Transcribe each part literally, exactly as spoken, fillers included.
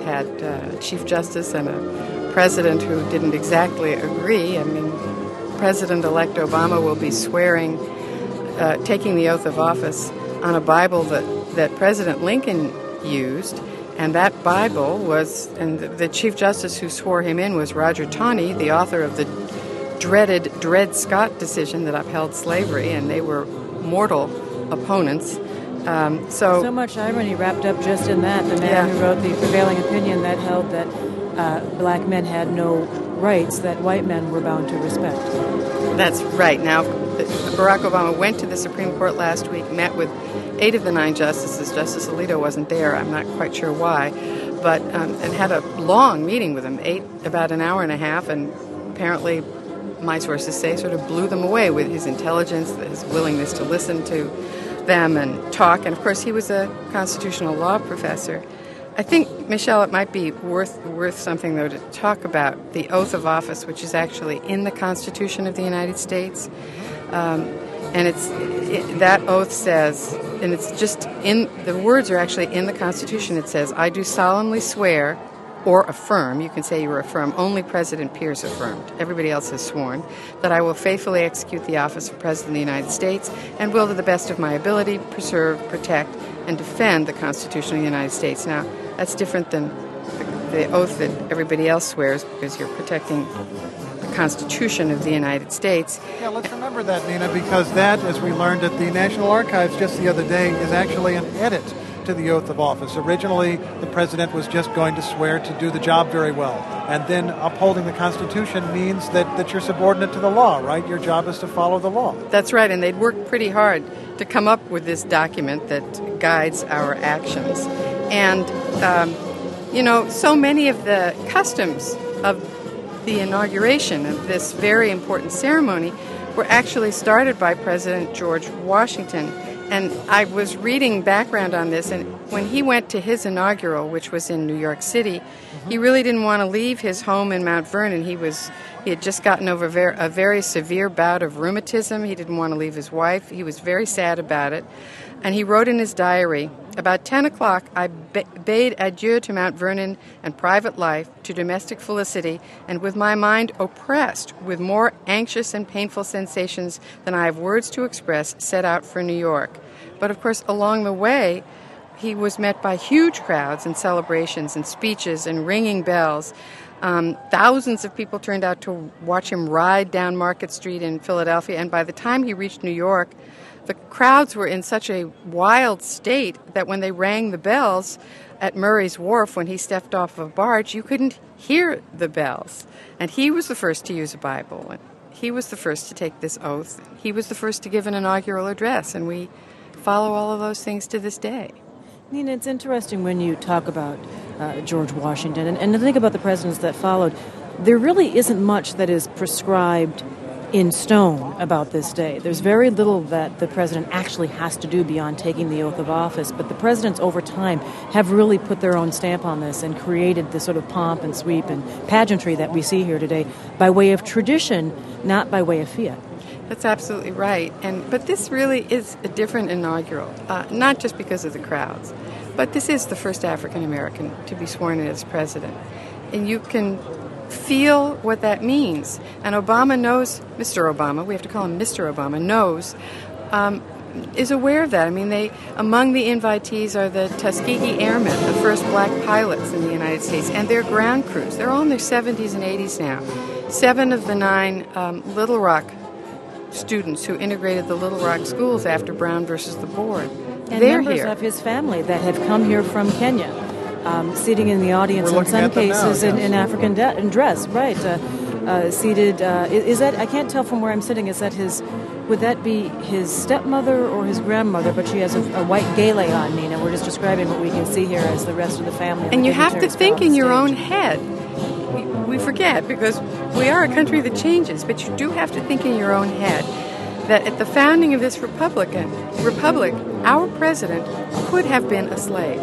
had uh, a Chief Justice and a president who didn't exactly agree. I mean, President-elect Obama will be swearing, uh, taking the oath of office on a Bible that, that President Lincoln used. And that Bible was, and the Chief Justice who swore him in was Roger Taney, the author of the dreaded Dred Scott decision that upheld slavery, and they were mortal opponents. Um, so, so much irony wrapped up just in that. The man yeah. who wrote the prevailing opinion that held that uh, black men had no rights that white men were bound to respect. That's right. Now, Barack Obama went to the Supreme Court last week, met with eight of the nine justices. Justice Alito wasn't there. I'm not quite sure why, but um, and had a long meeting with them, eight about an hour and a half, and apparently, my sources say, sort of blew them away with his intelligence, his willingness to listen to them and talk. And of course, he was a constitutional law professor. I think, Michelle, it might be worth worth something, though, to talk about the oath of office, which is actually in the Constitution of the United States. Um, and it's it, that oath says, and it's just in, the words are actually in the Constitution. It says, I do solemnly swear or affirm, you can say you affirm, only President Pierce affirmed, everybody else has sworn, that I will faithfully execute the office of President of the United States and will, to the best of my ability, preserve, protect, and defend the Constitution of the United States. Now, that's different than the, the oath that everybody else swears, because you're protecting the Constitution of the United States. Yeah, let's remember that, Nina, because that, as we learned at the National Archives just the other day, is actually an edit to the oath of office. Originally, the president was just going to swear to do the job very well. And then upholding the Constitution means that, that you're subordinate to the law, right? Your job is to follow the law. That's right, and they'd worked pretty hard to come up with this document that guides our actions. And, um, you know, so many of the customs of the inauguration of this very important ceremony were actually started by President George Washington. And I was reading background on this, and when he went to his inaugural, which was in New York City, mm-hmm. he really didn't want to leave his home in Mount Vernon. He was he had just gotten over ver- a very severe bout of rheumatism. He didn't want to leave his wife. He was very sad about it. And he wrote in his diary, about ten o'clock, I b- bade adieu to Mount Vernon and private life, to domestic felicity, and with my mind oppressed with more anxious and painful sensations than I have words to express, set out for New York. But of course, along the way, he was met by huge crowds and celebrations and speeches and ringing bells. Um, thousands of people turned out to watch him ride down Market Street in Philadelphia, and by the time he reached New York, the crowds were in such a wild state that when they rang the bells at Murray's Wharf, when he stepped off of a barge, you couldn't hear the bells. And he was the first to use a Bible. And he was the first to take this oath. He was the first to give an inaugural address, and we follow all of those things to this day. Nina, it's interesting when you talk about uh, George Washington and, and to think about the presidents that followed. There really isn't much that is prescribed in stone about this day. There's very little that the president actually has to do beyond taking the oath of office, but the presidents over time have really put their own stamp on this and created the sort of pomp and sweep and pageantry that we see here today by way of tradition, not by way of fiat. That's absolutely right. And but this really is a different inaugural, uh, not just because of the crowds, but this is the first African American to be sworn in as president. And you can feel what that means. And Obama knows, Mister Obama, we have to call him Mister Obama, knows, um, is aware of that. I mean, they among the invitees are the Tuskegee Airmen, the first black pilots in the United States, and their ground crews. They're all in their seventies and eighties now. Seven of the nine um, Little Rock students who integrated the Little Rock schools after Brown versus the Board. And They're members here. of his family that have come here from Kenya, um, sitting in the audience We're in some cases now, in, yes. in African de- in dress, right? Uh, uh, seated. Uh, is, is that? I can't tell from where I'm sitting. Is that his? Would that be his stepmother or his grandmother? But she has a, a white gele on, Nina. We're just describing what we can see here as the rest of the family. And the you have to dignitaries think on in the your own stage. head. We, we forget because we are a country that changes, but you do have to think in your own head that at the founding of this Republican Republic, our president could have been a slave.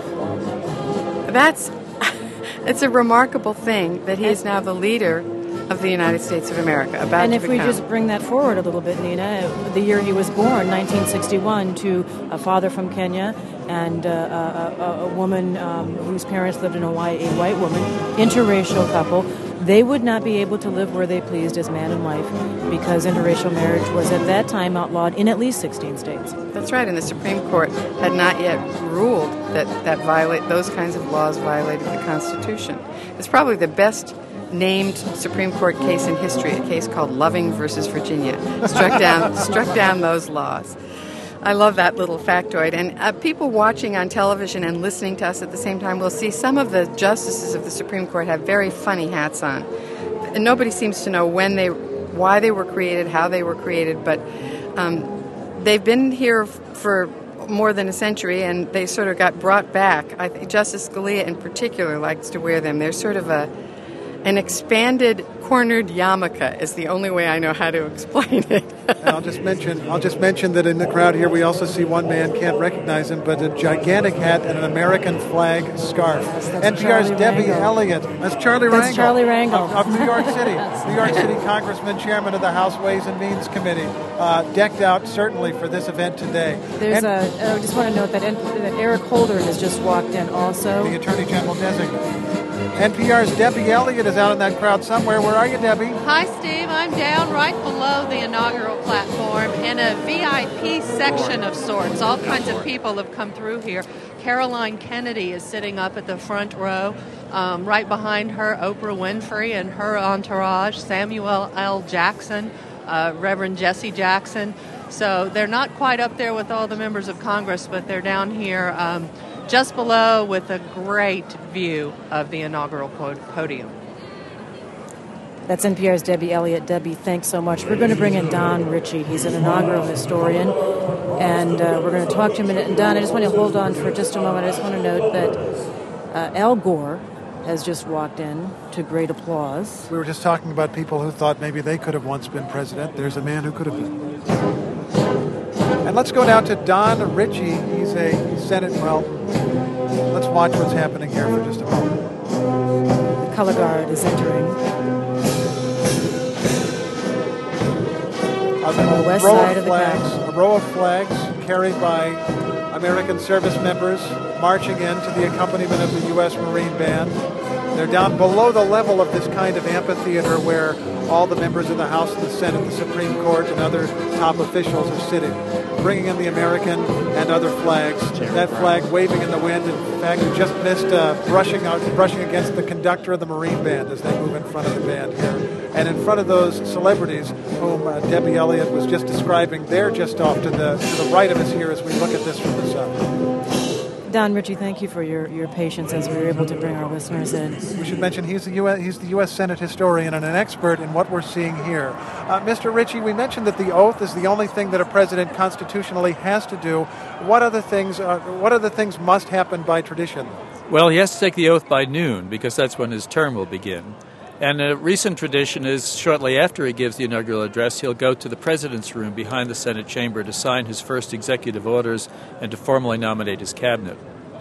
That's it's a remarkable thing that he is now the leader of the United States of America. About And to if we become. just bring that forward a little bit, Nina, the year he was born, nineteen sixty-one, to a father from Kenya and uh, a, a, a woman um, whose parents lived in Hawaii, a white woman, interracial couple, they would not be able to live where they pleased as man and wife because interracial marriage was at that time outlawed in at least sixteen states. That's right, and the Supreme Court had not yet ruled that, that violate those kinds of laws violated the Constitution. It's probably the best named Supreme Court case in history, a case called Loving versus Virginia. Struck down, struck down those laws. I love that little factoid. And uh, people watching on television and listening to us at the same time will see some of the justices of the Supreme Court have very funny hats on. And nobody seems to know when they, why they were created, how they were created, but um, they've been here for more than a century, and they sort of got brought back. I think Justice Scalia in particular likes to wear them. They're sort of a an expanded cornered yarmulke is the only way I know how to explain it. And I'll just mention I'll just mention that in the crowd here we also see one man, can't recognize him, but a gigantic hat and an American flag scarf. That's N P R's Charlie Debbie Rangel. Elliott. That's Charlie That's Rangel. Charlie Rangel. Of, of New York City. New York City Congressman, chairman of the House Ways and Means Committee. Uh, decked out certainly for this event today. There's and a, I just want to note that, that Eric Holder has just walked in also. the Attorney General designate. N P R's Debbie Elliott is out in that crowd somewhere. Where are you, Debbie? Hi, Steve. I'm down right below the inaugural platform in a V I P section of sorts. All kinds of people have come through here. Caroline Kennedy is sitting up at the front row. Um, right behind her, Oprah Winfrey and her entourage, Samuel L. Jackson, uh, Reverend Jesse Jackson. So they're not quite up there with all the members of Congress, but they're down here um, just below with a great view of the inaugural podium. That's N P R's Debbie Elliott. Debbie, thanks so much. We're going to bring in Don Ritchie. He's an inaugural historian, and uh, we're going to talk to him in a minute. And Don, I just want to hold on for just a moment. I just want to note that uh, Al Gore has just walked in to great applause. We were just talking about people who thought maybe they could have once been president. There's a man who could have been. And let's go now to Don Ritchie. He's a Senate, well, let's watch what's happening here for just a moment. The color guard is entering. A, On the west row side of of the flags, Capitol. a row of flags carried by American service members marching in to the accompaniment of the U S Marine Band. They're down below the level of this kind of amphitheater where all the members of the House and the Senate, the Supreme Court, and other top officials are sitting, bringing in the American and other flags. That flag waving in the wind. In fact, we just missed uh, brushing out, brushing against the conductor of the Marine Band as they move in front of the band here. And in front of those celebrities whom uh, Debbie Elliott was just describing, they're just off to the to the right of us here as we look at this from the south. Don Ritchie, thank you for your, your patience as we were able to bring our listeners in. We should mention he's the U S he's the U S Senate historian and an expert in what we're seeing here. Uh, Mister Ritchie, we mentioned that the oath is the only thing that a president constitutionally has to do. What other things are, what other things must happen by tradition? Well, he has to take the oath by noon because that's when his term will begin. And a recent tradition is shortly after he gives the inaugural address, he'll go to the president's room behind the Senate chamber to sign his first executive orders and to formally nominate his cabinet.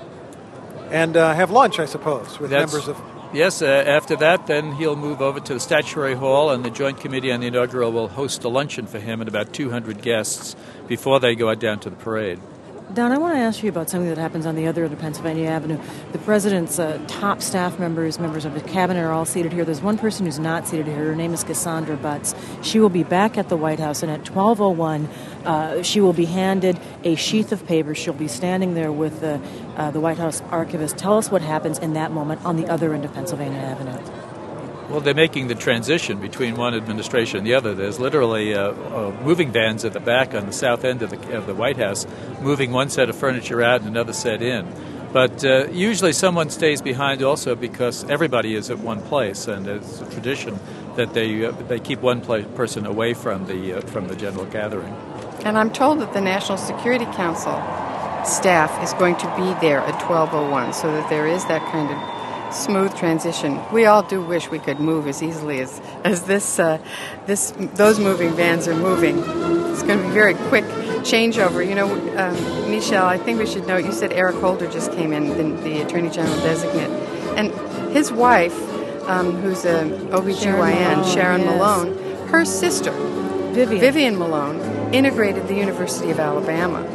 And uh, have lunch, I suppose, with That's, members of... Yes, uh, after that, then he'll move over to the Statuary Hall, and the Joint Committee on the Inaugural will host a luncheon for him and about two hundred guests before they go out down to the parade. Don, I want to ask you about something that happens on the other end of Pennsylvania Avenue. The president's uh, top staff members, members of his cabinet, are all seated here. There's one person who's not seated here. Her name is Cassandra Butts. She will be back at the White House, and at twelve oh one, uh, she will be handed a sheath of papers. She'll be standing there with the, uh, the White House archivist. Tell us what happens in that moment on the other end of Pennsylvania Avenue. Well, they're making the transition between one administration and the other. There's literally uh, uh, moving vans at the back on the south end of the, of the White House, moving one set of furniture out and another set in. But uh, usually someone stays behind also because everybody is at one place, and it's a tradition that they uh, they keep one pla- person away from the uh, from the general gathering. And I'm told that the National Security Council staff is going to be there at twelve oh one, so that there is that kind of smooth transition. We all do wish we could move as easily as as this uh, this those moving vans are moving. It's going to be a very quick changeover. You know, um, Michelle, I think we should note, you said Eric Holder just came in, the, the Attorney General designate, and his wife, um, who's a O B G Y N, Sharon Malone, Sharon yes. Malone, her sister, Vivian. Vivian Malone, integrated the University of Alabama.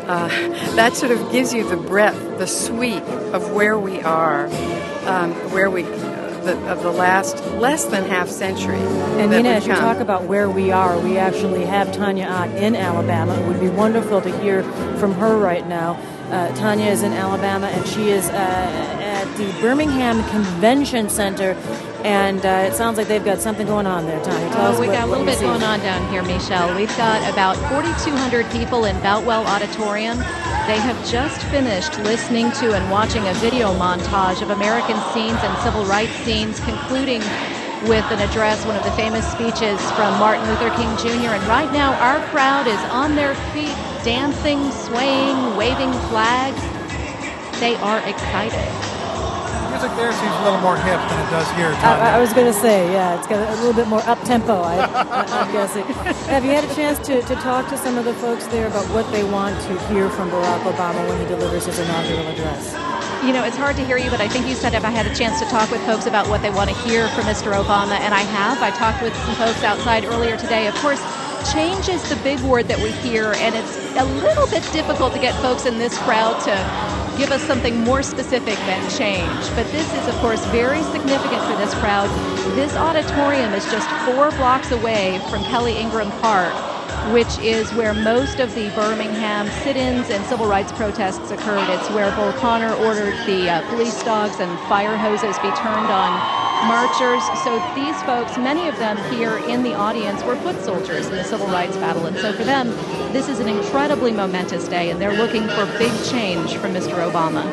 uh, that sort of gives you the breadth, the sweep of where we are, um, where we, uh, the, of the last less than half century. And Nina, as you talk about where we are, we actually have Tanya Ott in Alabama. It would be wonderful to hear from her right now. Uh, Tanya is in Alabama, and she is uh, at the Birmingham Convention Center. And uh, it sounds like they've got something going on there, Tanya. Tell oh, us we what, got a little bit see. going on down here, Michelle. We've got about forty-two hundred people in Boutwell Auditorium. They have just finished listening to and watching a video montage of American scenes and civil rights scenes, concluding with an address, one of the famous speeches from Martin Luther King Junior And right now, our crowd is on their feet, dancing, swaying, waving flags. They are excited. Music there seems a little more hip than it does here, Tanya. I, I was going to say, yeah, it's got a little bit more up-tempo, I, I, I'm guessing. Have you had a chance to, to talk to some of the folks there about what they want to hear from Barack Obama when he delivers his inaugural address? You know, it's hard to hear you, but I think you said if I had a chance to talk with folks about what they want to hear from Mister Obama, and I have. I talked with some folks outside earlier today. Of course, change is the big word that we hear, and it's a little bit difficult to get folks in this crowd to give us something more specific than change. But this is, of course, very significant for this crowd. This auditorium is just four blocks away from Kelly Ingram Park, which is where most of the Birmingham sit-ins and civil rights protests occurred. It's where Bull Connor ordered the uh, police dogs and fire hoses be turned on marchers. So these folks, many of them here in the audience, were foot soldiers in the civil rights battle. And so for them, this is an incredibly momentous day, and they're looking for big change from Mister Obama.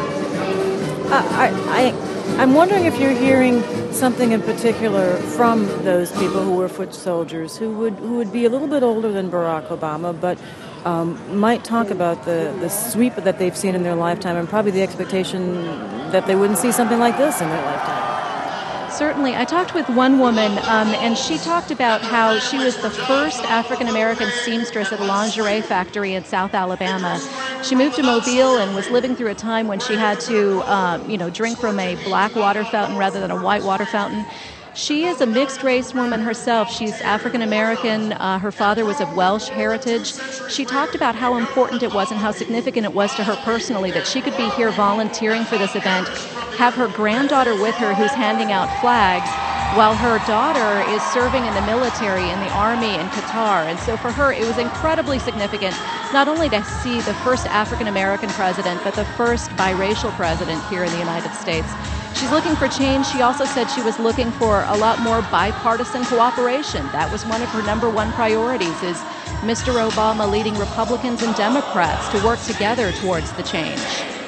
Uh, I, I, I'm wondering if you're hearing something in particular from those people who were foot soldiers, who would who would be a little bit older than Barack Obama, but um, might talk about the, the sweep that they've seen in their lifetime, and probably the expectation that they wouldn't see something like this in their lifetime. Certainly. I talked with one woman, um, and she talked about how she was the first African-American seamstress at a lingerie factory in South Alabama. She moved to Mobile and was living through a time when she had to, uh, you know, drink from a black water fountain rather than a white water fountain. She is a mixed-race woman herself. She's African-American. Uh, her father was of Welsh heritage. She talked about how important it was and how significant it was to her personally that she could be here volunteering for this event, have her granddaughter with her who's handing out flags, while her daughter is serving in the military, in the army in Qatar. And so for her, it was incredibly significant not only to see the first African-American president, but the first biracial president here in the United States. She's looking for change. She also said she was looking for a lot more bipartisan cooperation. That was one of her number one priorities, is Mister Obama leading Republicans and Democrats to work together towards the change.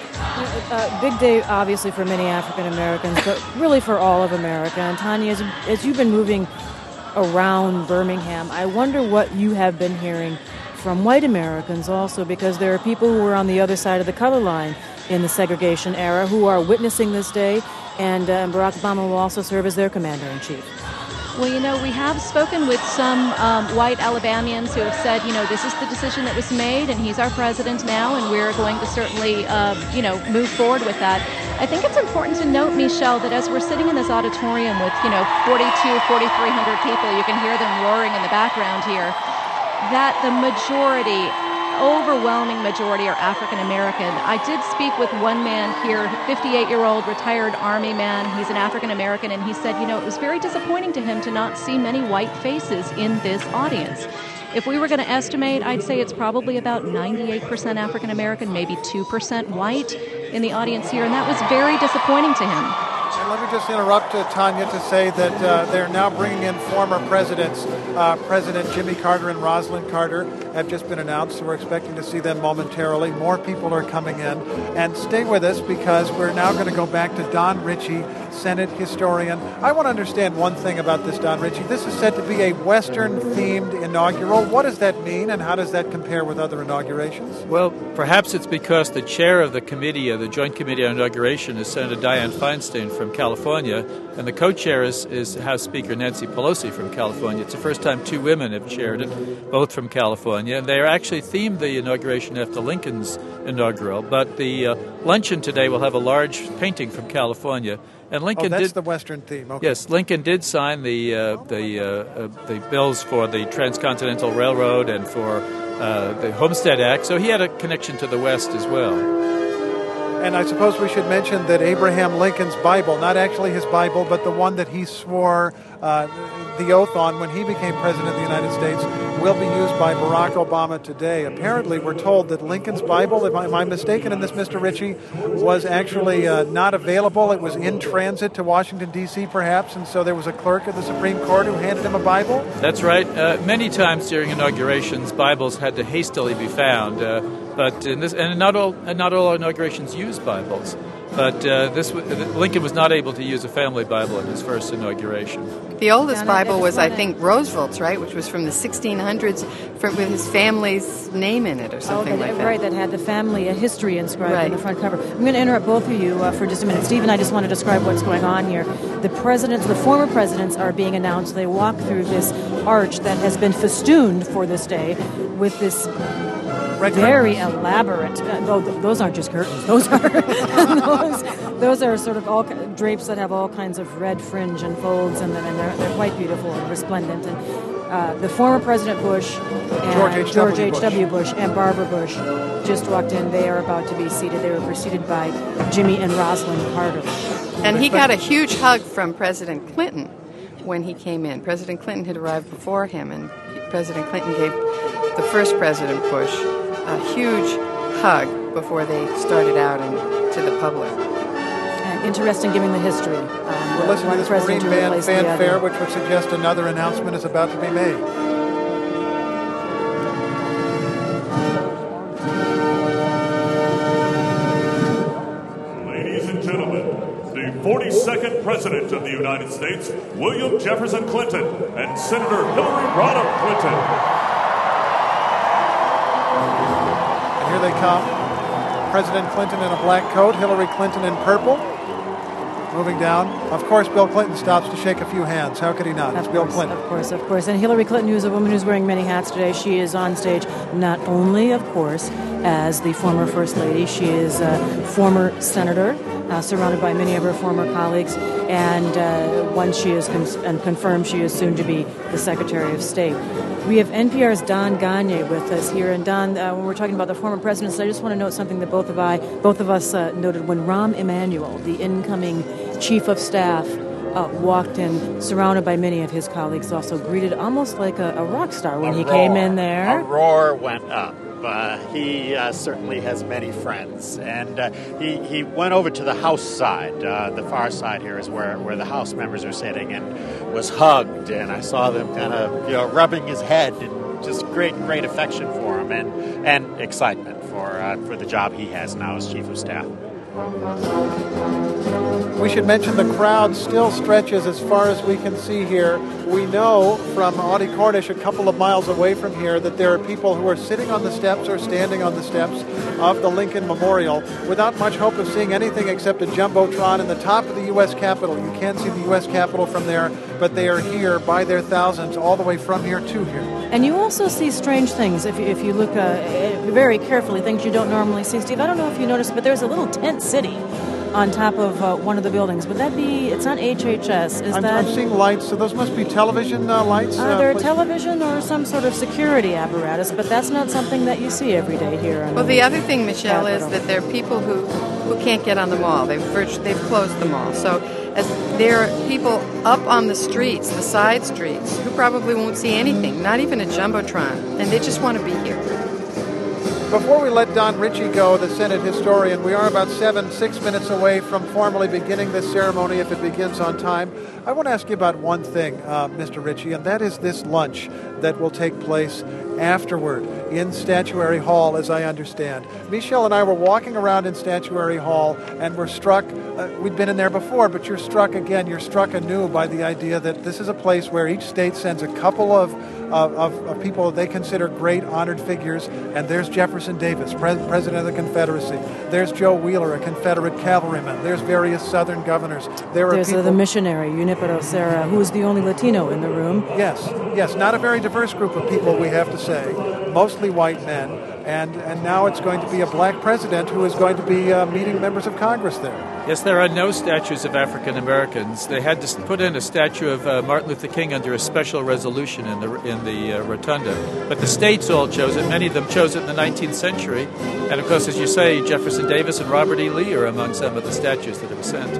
Uh, big day, obviously, for many African Americans, but really for all of America. And Tanya, as, as you've been moving around Birmingham, I wonder what you have been hearing from white Americans also, because there are people who were on the other side of the color line in the segregation era who are witnessing this day, and uh, Barack Obama will also serve as their commander-in-chief. Well, you know, we have spoken with some um, white Alabamians who have said, you know, this is the decision that was made, and he's our president now, and we're going to certainly, uh, you know, move forward with that. I think it's important to note, Michelle, that as we're sitting in this auditorium with, you know, forty-two, forty-three hundred people, you can hear them roaring in the background here, that the majority, overwhelming majority, are African American. I did speak with one man here, fifty-eight-year-old retired Army man. He's an African American, and he said, you know, it was very disappointing to him to not see many white faces in this audience. If we were going to estimate, I'd say it's probably about ninety-eight percent African American, maybe two percent white in the audience here, and that was very disappointing to him. And let me just interrupt uh, Tanya to say that uh, they're now bringing in former presidents. Uh, President Jimmy Carter and Rosalind Carter have just been announced, so we're expecting to see them momentarily. More people are coming in. And stay with us, because we're now going to go back to Don Ritchie, Senate historian. I want to understand one thing about this, Don Ritchie. This is said to be a Western-themed inaugural. What does that mean, and how does that compare with other inaugurations? Well, perhaps it's because the chair of the committee, of the Joint Committee on Inauguration, is Senator Dianne Feinstein from California, and the co-chair is, is House Speaker Nancy Pelosi from California. It's the first time two women have chaired it, both from California, and they are actually themed the inauguration after Lincoln's inaugural. But the uh, luncheon today will have a large painting from California. And Lincoln oh, that's did, the Western theme. Okay. Yes, Lincoln did sign the uh, the uh, uh, the bills for the Transcontinental Railroad and for uh, the Homestead Act. So he had a connection to the West as well. And I suppose we should mention that Abraham Lincoln's Bible, not actually his Bible, but the one that he swore uh, the oath on when he became president of the United States, will be used by Barack Obama today. Apparently, we're told that Lincoln's Bible, am I, am I mistaken in this, Mister Ritchie, was actually uh, not available. It was in transit to Washington, D C, perhaps, and so there was a clerk of the Supreme Court who handed him a Bible? That's right. Uh, many times during inaugurations, Bibles had to hastily be found. Uh, But in this, and not all, and not all inaugurations use Bibles. But uh, this, Lincoln was not able to use a family Bible in his first inauguration. The oldest Donna, Bible was, I wanna... think, Roosevelt's, right, which was from the sixteen hundreds, from, with his family's name in it or something oh, that, like that. Right, that had the family a history inscribed right. on the front cover. I'm going to interrupt both of you uh, for just a minute. Steve and I just want to describe what's going on here. The presidents, the former presidents, are being announced. They walk through this arch that has been festooned for this day with this very elaborate. Uh, though those aren't just curtains; those are those, those are sort of all drapes that have all kinds of red fringe and folds, and, and they're, they're quite beautiful and resplendent. And uh, the former President Bush and George H W Bush and Barbara Bush just walked in. They are about to be seated. They were preceded by Jimmy and Rosalind Carter. And he got a huge hug from President Clinton when he came in. President Clinton had arrived before him, and President Clinton gave the first President Bush a huge hug before they started out into the public. And interesting, given the history. Um, We're listening to this Marine Band fanfare, which would suggest another announcement is about to be made. Ladies and gentlemen, the forty-second President of the United States, William Jefferson Clinton, and Senator Hillary Rodham Clinton. Here they come. President Clinton in a black coat, Hillary Clinton in purple. Moving down. Of course, Bill Clinton stops to shake a few hands. How could he not? It's of Bill course, Clinton. Of course, of course. And Hillary Clinton, who's a woman who's wearing many hats today, she is on stage not only, of course, as the former First Lady, she is a former senator, uh, surrounded by many of her former colleagues, and uh, once she is con- and confirmed, she is soon to be the Secretary of State. We have N P R's Don Gonyea with us here, and Don, uh, when we're talking about the former presidents, I just want to note something that both of I, both of us uh, noted when Rahm Emanuel, the incoming Chief of Staff, uh, walked in, surrounded by many of his colleagues, also greeted almost like a, a rock star when a he roar. came in there. A roar went up. Uh, he uh, certainly has many friends, and uh, he he went over to the House side. Uh, the far side here is where, where the House members are sitting, and was hugged. And I saw them kind of you know rubbing his head, and just great great affection for him, and and excitement for uh, for the job he has now as Chief of Staff. We should mention the crowd still stretches as far as we can see here. We know from Audie Cornish, a couple of miles away from here, that there are people who are sitting on the steps or standing on the steps of the Lincoln Memorial without much hope of seeing anything except a jumbotron in the top of the U S Capitol. You can't see the U S Capitol from there, but they are here by their thousands all the way from here to here. And you also see strange things if you, if you look uh, very carefully, things you don't normally see. Steve, I don't know if you noticed, but there's a little tent city on top of uh, one of the buildings. Would that be, it's not H H S, is I'm, that? I'm seeing lights, so those must be television uh, lights? Uh, uh, they're please? television or some sort of security apparatus, but that's not something that you see every day here. Well, the other thing, Michelle, is that there are people who, who can't get on the mall. They've, virtu- they've closed the mall. So as there are people up on the streets, the side streets, who probably won't see anything, not even a jumbotron, and they just want to be here. Before we let Don Ritchie go, the Senate historian, we are about seven, six minutes away from formally beginning this ceremony if it begins on time. I want to ask you about one thing, uh, Mister Ritchie, and that is this lunch that will take place afterward in Statuary Hall, as I understand. Michelle and I were walking around in Statuary Hall and were struck, uh, we'd been in there before, but you're struck again, you're struck anew by the idea that this is a place where each state sends a couple of Of, of, of people they consider great honored figures, and there's Jefferson Davis, Pre- President of the Confederacy. There's Joe Wheeler, a Confederate cavalryman. There's various Southern governors. There are There's people, uh, the missionary, Junipero Serra, who is the only Latino in the room. Yes, yes, not a very diverse group of people, we have to say. Mostly white men. And, and now it's going to be a black president who is going to be uh, meeting members of Congress there. Yes, there are no statues of African Americans. They had to put in a statue of uh, Martin Luther King under a special resolution in the in the uh, rotunda. But the states all chose it. Many of them chose it in the nineteenth century. And of course, as you say, Jefferson Davis and Robert E. Lee are among some of the statues that have sent.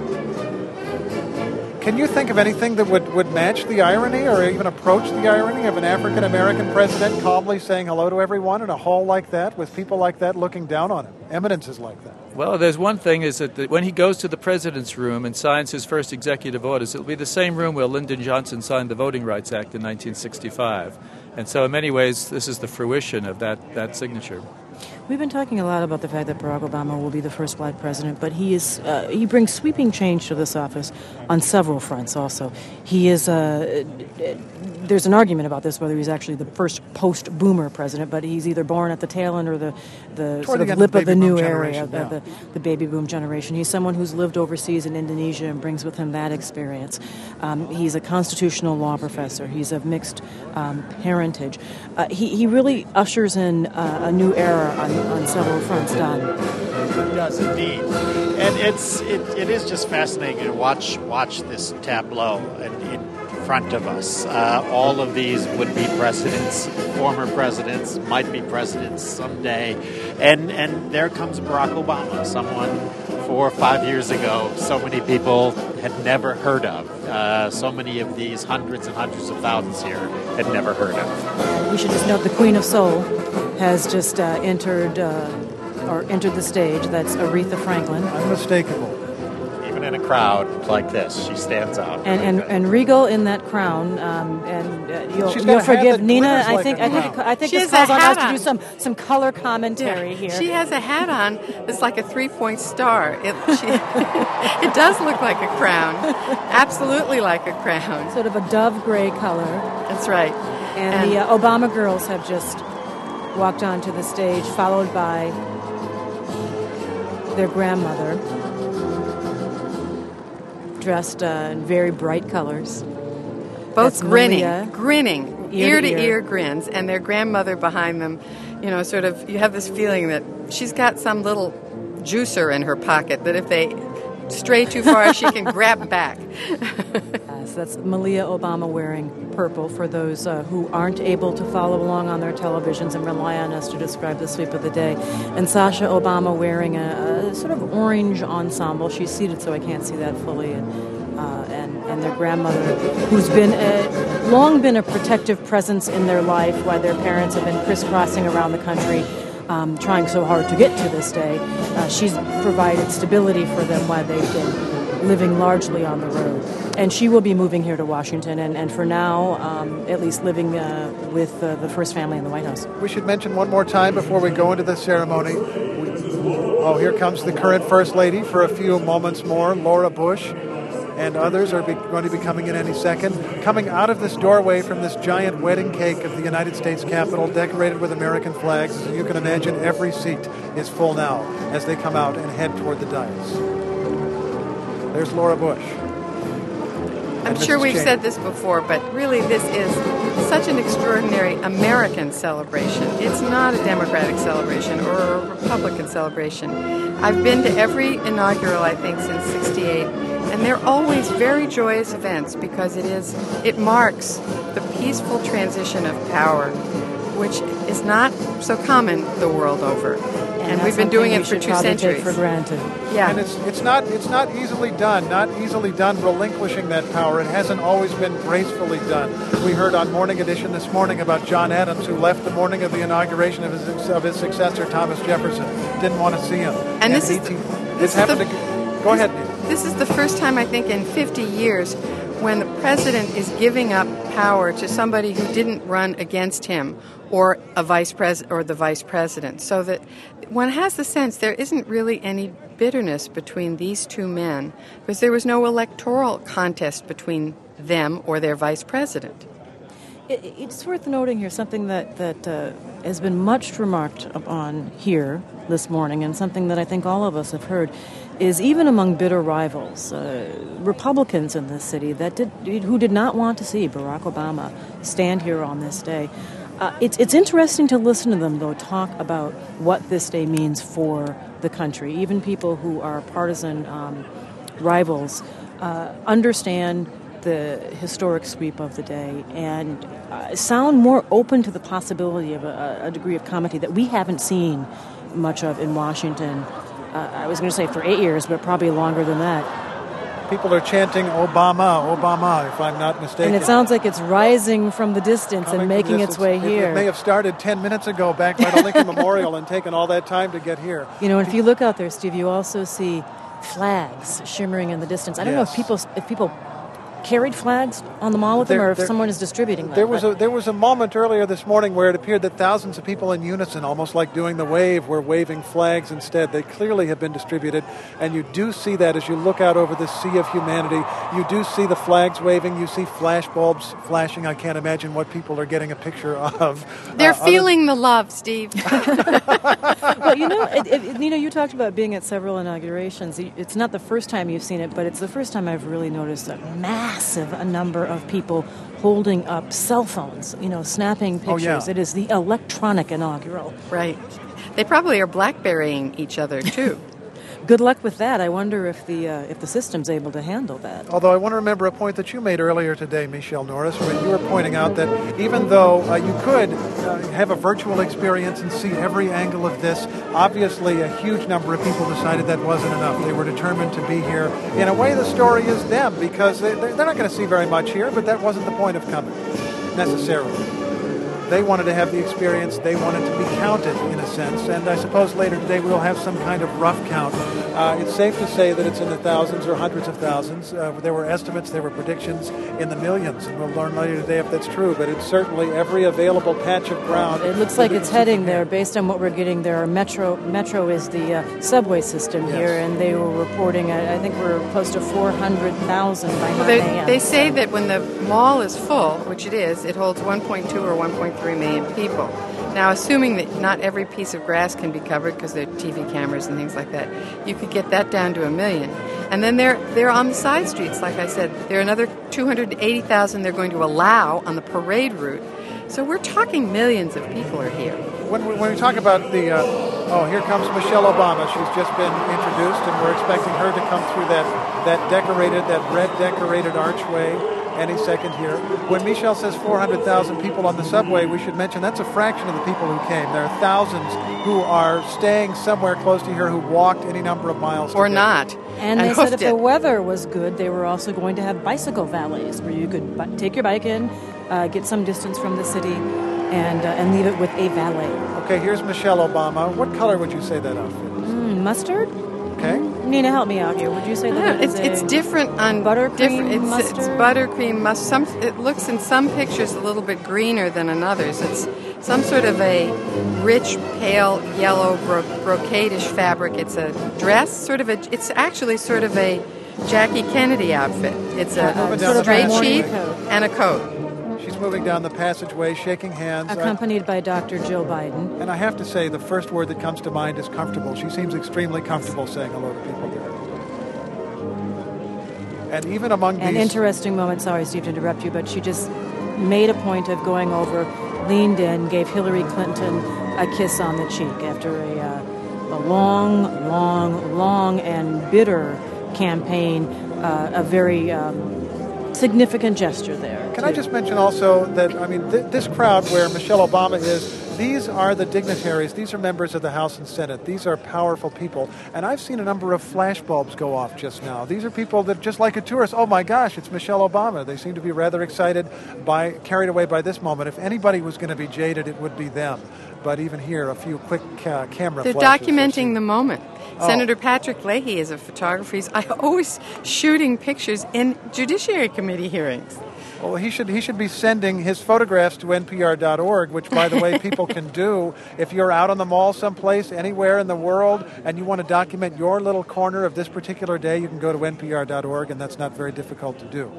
Can you think of anything that would, would match the irony or even approach the irony of an African-American president calmly saying hello to everyone in a hall like that with people like that looking down on him, eminences like that? Well, there's one thing is that the, when he goes to the president's room and signs his first executive orders, it'll be the same room where Lyndon Johnson signed the Voting Rights Act in nineteen sixty-five. And so in many ways, this is the fruition of that, that signature. We've been talking a lot about the fact that Barack Obama will be the first black president, but he is uh, he brings sweeping change to this office on several fronts also. He is uh, there's an argument about this, whether he's actually the first post-boomer president, but he's either born at the tail end or the, the sort of the lip of the new era, yeah. the, the baby boom generation. He's someone who's lived overseas in Indonesia and brings with him that experience. Um, he's a constitutional law professor. He's of mixed um, parentage. Uh, he, he really ushers in uh, a new era on, on several fronts, Don. It does indeed. And it's it, it is just fascinating to watch watch this tableau in, in front of us. Uh, all of these would be presidents, former presidents, might be presidents someday. And and there comes Barack Obama, someone four or five years ago so many people had never heard of. Uh, so many of these hundreds and hundreds of thousands here had never heard of. We should just note the Queen of Soul has just uh, entered uh, or entered the stage. That's Aretha Franklin. Unmistakable. Even in a crowd like this, she stands out. And and, and regal in that crown. Um, and uh, you'll, She's got you'll a hat forgive that Nina. glitters I like think a I think crown. I think She this has a calls on us hat to do on. some some color commentary Yeah. here. She has a hat on that's like a three-point star. It, she, it does look like a crown. Absolutely like a crown. Sort of a dove gray color. That's right. And, And- the uh, Obama girls have just walked onto the stage, followed by their grandmother, dressed uh, in very bright colors. Both That's grinning, Malia. grinning, Ear ear to to ear. ear grins, and their grandmother behind them. You know, sort of, you have this feeling that she's got some little juicer in her pocket that if they stray too far, she can grab back. Yes, that's Malia Obama wearing purple for those uh, who aren't able to follow along on their televisions and rely on us to describe the sweep of the day. And Sasha Obama wearing a, a sort of orange ensemble. She's seated, so I can't see that fully. And, uh, and, and their grandmother, who's been a, long been a protective presence in their life while their parents have been crisscrossing around the country, um, trying so hard to get to this day. Uh, she's provided stability for them while they've been living largely on the road. And she will be moving here to Washington, and, and for now, um, at least living uh, with uh, the first family in the White House. We should mention one more time before we go into the ceremony. We, oh, here comes the current First Lady for a few moments more, Laura Bush, and others are be, going to be coming in any second. Coming out of this doorway from this giant wedding cake of the United States Capitol, decorated with American flags, as you can imagine, every seat is full now as they come out and head toward the dais. There's Laura Bush. I'm sure we've said this before, but really this is such an extraordinary American celebration. It's not a Democratic celebration or a Republican celebration. I've been to every inaugural, I think, since sixty-eight, and they're always very joyous events because it is it marks the peaceful transition of power, which is not so common the world over. And, and we've been doing it for two centuries. Take for granted. Yeah. And it's it's not it's not easily done, not easily done relinquishing that power. It hasn't always been gracefully done. We heard on Morning Edition this morning about John Adams, who left the morning of the inauguration of his of his successor, Thomas Jefferson. Didn't want to see him. And, and this is the, this it's happened the, to, go this, ahead, Neil. This is the first time, I think, in fifty years when the president is giving up power to somebody who didn't run against him or a vice president or the vice president. So that one has the sense there isn't really any bitterness between these two men because there was no electoral contest between them or their vice president. It, it's worth noting here something that, that uh, has been much remarked upon here this morning, and something that I think all of us have heard, is even among bitter rivals, uh, Republicans in this city that did who did not want to see Barack Obama stand here on this day. Uh, it's it's interesting to listen to them, though, talk about what this day means for the country. Even people who are partisan um, rivals uh, understand the historic sweep of the day and uh, sound more open to the possibility of a, a degree of comedy that we haven't seen much of in Washington. Uh, I was going to say for eight years, but probably longer than that. People are chanting Obama, Obama, if I'm not mistaken. And it sounds like it's rising from the distance Coming and making distance. its way it, here. It may have started ten minutes ago back by the Lincoln Memorial and taken all that time to get here. You know, and if you look out there, Steve, you also see flags shimmering in the distance. I don't Yes. know if people if people carried flags on the mall with them There- or if there- someone is distributing them. There was but- a there was a moment earlier this morning where it appeared that thousands of people in unison, almost like doing the wave, were waving flags instead. They clearly have been distributed, and you do see that as you look out over this sea of humanity. You do see the flags waving. You see flash bulbs flashing. I can't imagine what people are getting a picture of. They're Uh, other- feeling the love, Steve. Well, you know, it, it, you know, you talked about being at several inaugurations. It's not the first time you've seen it, but it's the first time I've really noticed a massive a number of people holding up cell phones, you know, snapping Oh, pictures. yeah. It is the electronic inaugural. Right. They probably are BlackBerrying each other, too. Good luck with that. I wonder if the uh, if the system's able to handle that. Although I want to remember a point that you made earlier today, Michelle Norris, when you were pointing out that even though uh, you could uh, have a virtual experience and see every angle of this, obviously a huge number of people decided that wasn't enough. They were determined to be here. In a way, the story is them, because they, they're not going to see very much here, but that wasn't the point of coming, necessarily. They wanted to have the experience. They wanted to be counted, in a sense. And I suppose later today we'll have some kind of rough count. Uh, it's safe to say that it's in the thousands or hundreds of thousands. Uh, there were estimates, there were predictions in the millions. And we'll learn later today if that's true. But it's certainly every available patch of ground. It looks like it's heading there based on what we're getting there. Metro Metro is the uh, subway system Yes. here, and they were reporting, I, I think we're close to four hundred thousand by Well, nine they, a.m. they say so. that when the mall is full, which it is, it holds one point two or one point three million people. Now, assuming that not every piece of grass can be covered because there are T V cameras and things like that, you could get that down to a million. And then they're, they're on the side streets, like I said. There are another two hundred eighty thousand they're going to allow on the parade route. So we're talking millions of people are here. When we, when we talk about the, uh, oh, here comes Michelle Obama. She's just been introduced, and we're expecting her to come through that, that decorated, that red decorated archway any second here. When Michelle says four hundred thousand people on the subway, we should mention that's a fraction of the people who came. There are thousands who are staying somewhere close to here who walked any number of miles. Or to get not. And, they said hoofed if the it. weather was good, they were also going to have bicycle valets where you could bu- take your bike in, uh, get some distance from the city, and uh, and leave it with a valet. Okay, here's Michelle Obama. What color would you say that outfit is? Mm, mustard? Okay. Nina, help me out here. Would you say that it It's, is it's a different on buttercream different. It's, mustard? it's buttercream mustard. Some it looks in some pictures a little bit greener than in others. It's some sort of a rich, pale yellow bro- brocade-ish fabric. It's a dress, sort of a. It's actually sort of a Jackie Kennedy outfit. It's a, Uh, a sort of a straight morning sheet coat. and a coat. She's moving down the passageway, shaking hands. I- accompanied by Doctor Jill Biden. And I have to say, the first word that comes to mind is comfortable. She seems extremely comfortable saying hello to people there. And even among An these... interesting moment, sorry, Steve, to interrupt you, but she just made a point of going over, leaned in, gave Hillary Clinton a kiss on the cheek after a, uh, a long, long, long and bitter campaign, uh, a very um, significant gesture there. Can I just mention also that, I mean, th- this crowd where Michelle Obama is, these are the dignitaries. These are members of the House and Senate. These are powerful people. And I've seen a number of flash bulbs go off just now. These are people that, just like a tourist, oh my gosh, it's Michelle Obama. They seem to be rather excited, by carried away by this moment. If anybody was going to be jaded, it would be them. But even here, a few quick uh, camera They're flashes. documenting the moment. Oh. Senator Patrick Leahy is a photographer. He's always shooting pictures in Judiciary Committee hearings. Well, he should he should be sending his photographs to N P R dot org, which, by the way, people can do. If you're out on the mall someplace, anywhere in the world, and you want to document your little corner of this particular day, you can go to N P R dot org, and that's not very difficult to do.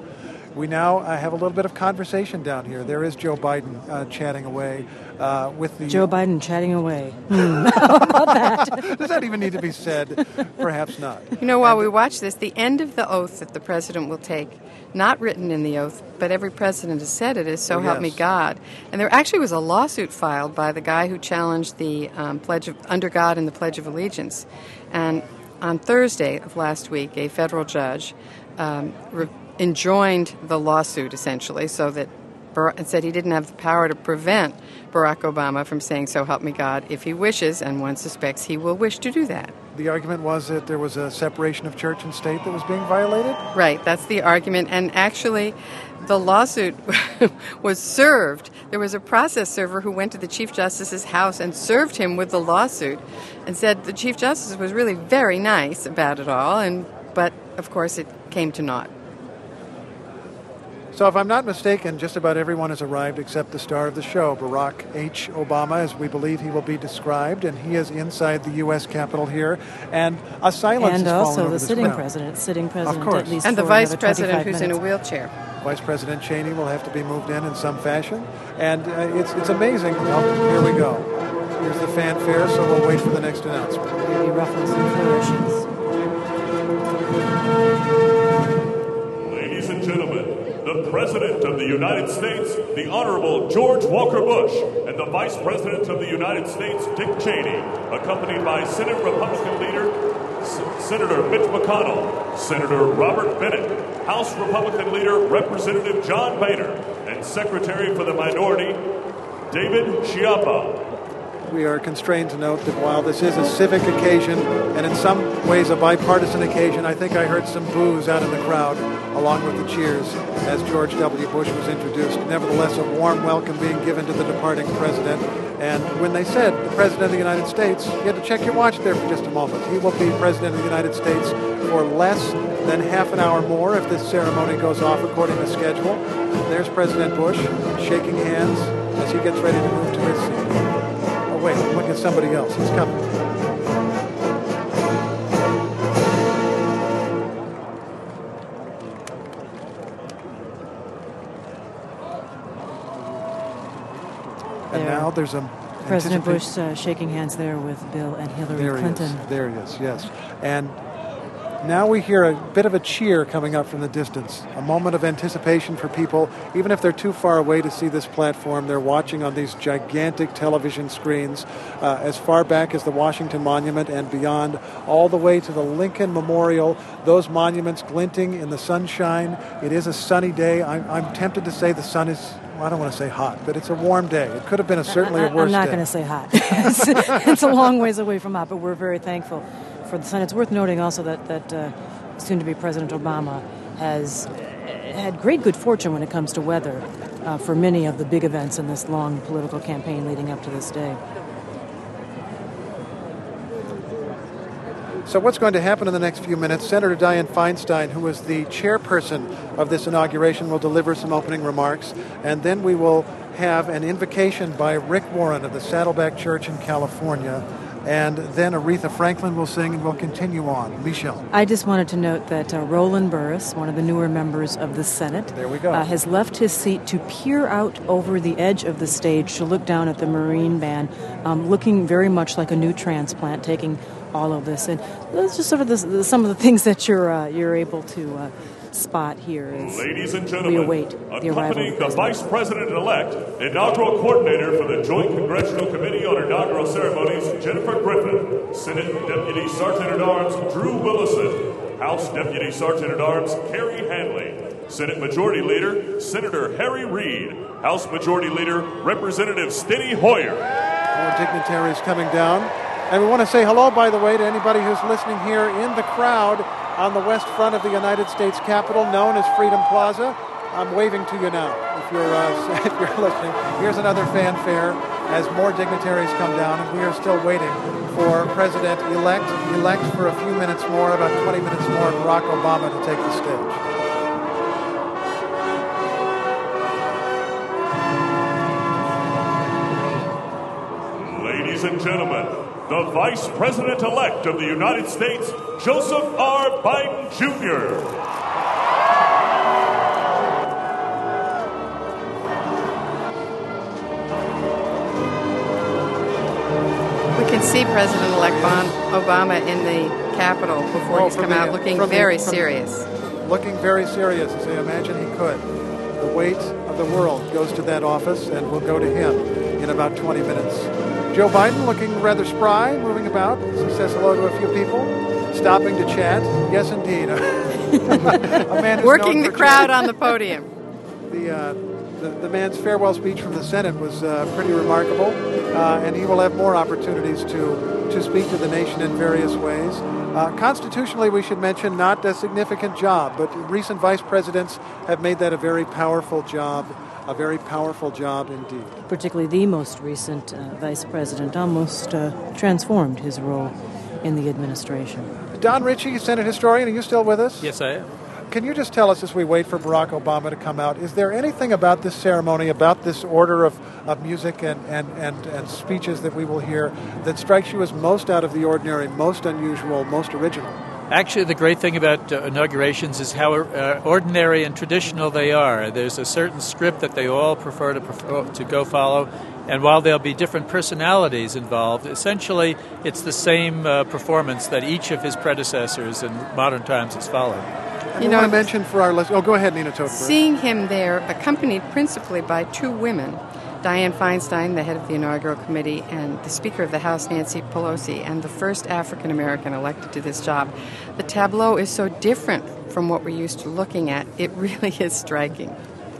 we now uh, have a little bit of conversation down here. There is Joe Biden uh, chatting away uh, with the... Joe Biden chatting away. Hmm. How about that? Does that even need to be said? Perhaps not. You know, while we watch this, the end of the oath that the president will take, not written in the oath, but every president has said it, is "So Oh, help yes. me God." And there actually was a lawsuit filed by the guy who challenged the um, pledge of under God and the Pledge of Allegiance. And on Thursday of last week, a federal judge um, re- enjoined the lawsuit, essentially, so that Bar- and said he didn't have the power to prevent Barack Obama from saying "So help me God" if he wishes, and one suspects he will wish to do that. The argument was that there was a separation of church and state that was being violated? Right, that's the argument. And actually, the lawsuit was served. There was a process server who went to the Chief Justice's house and served him with the lawsuit and said the Chief Justice was really very nice about it all, and but, of course, it came to naught. So if I'm not mistaken, just about everyone has arrived except the star of the show, Barack H. Obama, as we believe he will be described, and he is inside the U S Capitol here, and a silence And has fallen also over the this sitting crowd. president, sitting president Of course. at least And the for vice another president twenty-five who's in a minutes. wheelchair. Vice President Cheney will have to be moved in in some fashion, and uh, it's it's amazing. Oh, here we go. Here's the fanfare, so we'll wait for the next announcement. Maybe ruffles and flourishes. Ladies and gentlemen, the President of the United States, the Honorable George Walker Bush, and the Vice President of the United States, Dick Cheney, accompanied by Senate Republican leader S- Senator Mitch McConnell, Senator Robert Bennett, House Republican leader Representative John Boehner, and Secretary for the Minority, David Chiappa. We are constrained to note that while this is a civic occasion, and in some ways a bipartisan occasion, I think I heard some boos out in the crowd, along with the cheers, as George W. Bush was introduced. Nevertheless, a warm welcome being given to the departing president. And when they said the President of the United States, you had to check your watch there for just a moment. He will be President of the United States for less than half an hour more if this ceremony goes off according to schedule. There's President Bush shaking hands as he gets ready to move to his seat. Oh, wait, look at somebody else. He's coming. And There. now there's a President anticipa- Bush uh, shaking hands there with Bill and Hillary There he Clinton. is. There he is, yes. And now we hear a bit of a cheer coming up from the distance, a moment of anticipation for people. Even if they're too far away to see this platform, they're watching on these gigantic television screens uh, as far back as the Washington Monument and beyond, all the way to the Lincoln Memorial, those monuments glinting in the sunshine. It is a sunny day. I'm, I'm tempted to say the sun is, well, I don't want to say hot, but it's a warm day. It could have been a, certainly I, a worse I'm not day. going to say hot. it's, it's a long ways away from hot, but we're very thankful for the sun. It's worth noting also that, that uh, soon-to-be President Obama has had great good fortune when it comes to weather uh, for many of the big events in this long political campaign leading up to this day. So what's going to happen in the next few minutes? Senator Dianne Feinstein, who is the chairperson of this inauguration, will deliver some opening remarks, and then we will have an invocation by Rick Warren of the Saddleback Church in California, and then Aretha Franklin will sing, and we'll continue on. Michelle. I just wanted to note that uh, Roland Burris, one of the newer members of the Senate, There we go. Uh, has left his seat to peer out over the edge of the stage to look down at the Marine Band, um, looking very much like a new transplant, taking all of this. And that's just sort of the, the, some of the things that you're uh, you're able to uh, spot here as Ladies and we gentlemen, await the arrival of accompanying the the president. Vice President-elect, inaugural coordinator for the Joint Congressional Committee on Inaugural Ceremonies, Jennifer Griffin, Senate Deputy Sergeant-at-Arms Drew Willison, House Deputy Sergeant-at-Arms Kerry Hanley, Senate Majority Leader Senator Harry Reid, House Majority Leader Representative Steny Hoyer. More dignitaries coming down. And we want to say hello, by the way, to anybody who's listening here in the crowd on the west front of the United States Capitol, known as Freedom Plaza. I'm waving to you now if you're, uh, if you're listening. Here's another fanfare as more dignitaries come down, and we are still waiting for President-elect, elect for a few minutes more, about twenty minutes more, Barack Obama to take the stage. Ladies and gentlemen, the Vice President-elect of the United States, Joseph R. Biden, Junior President-elect Obama in the Capitol before Oh, he's from come the- out looking from the- very from the- serious. Looking very serious, as I imagine he could. The weight of the world goes to that office and will go to him in about twenty minutes. Joe Biden looking rather spry, moving about. He says hello to a few people, stopping to chat. Yes, indeed. A man who's Working known the for crowd chat. on the podium. The, uh, the, the man's farewell speech from the Senate was uh, pretty remarkable, uh, and he will have more opportunities to, to speak to the nation in various ways. Uh, constitutionally, we should mention, not a significant job, but recent vice presidents have made that a very powerful job, a very powerful job indeed. Particularly the most recent uh, vice president almost uh, transformed his role in the administration. Don Ritchie, Senate historian, are you still with us? Yes, I am. Can you just tell us, as we wait for Barack Obama to come out, is there anything about this ceremony, about this order of, of music and, and, and, and speeches that we will hear that strikes you as most out of the ordinary, most unusual, most original? Actually, the great thing about uh, inaugurations is how uh, ordinary and traditional they are. There's a certain script that they all prefer to, prefer to go follow, and while there'll be different personalities involved, essentially it's the same uh, performance that each of his predecessors in modern times has followed. And You we know, want to mention for our listeners, oh, go ahead, Nina Totenberg. Seeing him there, accompanied principally by two women, Dianne Feinstein, the head of the inaugural committee, and the Speaker of the House, Nancy Pelosi, and the first African-American elected to this job. The tableau is so different from what we're used to looking at. It really is striking.